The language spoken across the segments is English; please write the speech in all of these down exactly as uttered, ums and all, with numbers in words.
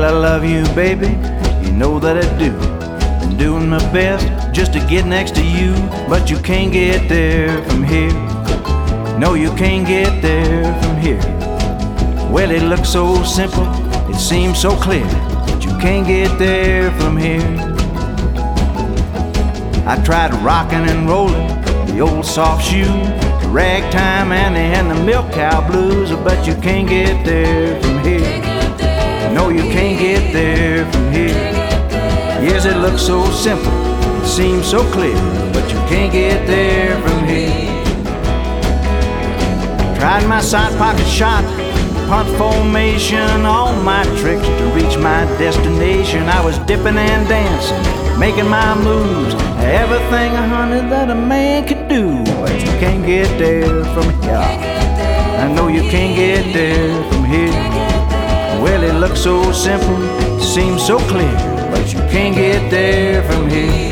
I love you, baby, you know that I do. I'm doing my best just to get next to you, but you can't get there from here. No, you can't get there from here. Well, it looks so simple, it seems so clear, but you can't get there from here. I tried rocking and rolling the old soft shoe, the ragtime Annie and the milk cow blues, but you can't get there from here. No, you can't get there from here. Yes, it looks so simple, it seems so clear, but you can't get there from here. Tried my side pocket shot, punt formation, all my tricks to reach my destination. I was dipping and dancing, making my moves, everything, honey, that a man could do. But you can't get there from here. I know you can't get there from here. Well, it looks so simple, seems so clear, but you can't get there from here.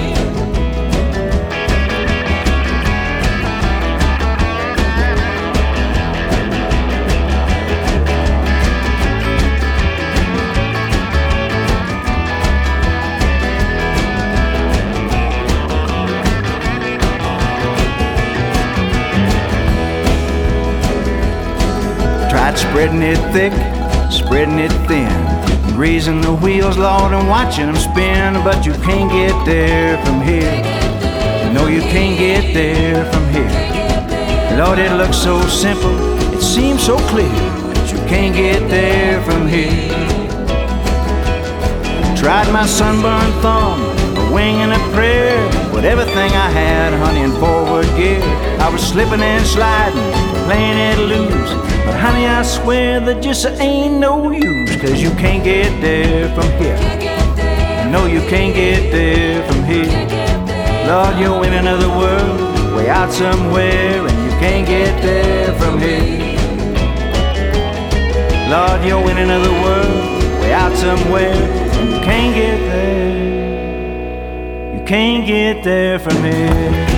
Tried spreading it thick, spreading it thin, greasing the wheels, Lord, and watching them spin, but you can't get there from here. No, you can't get there from here. Lord, it looks so simple, it seems so clear, but you can't get there from here. Tried my sunburned thumb, a wing and a prayer, with everything I had, honey, in forward gear. I was slipping and sliding, playing it loose, but honey, I swear that just ain't no use, cause you can't get there from here. No, you can't get there from here. Lord, you're in another world, way out somewhere, and you can't get there from here. Lord, you're in another world, way out somewhere, and you can't get there. You can't get there from here.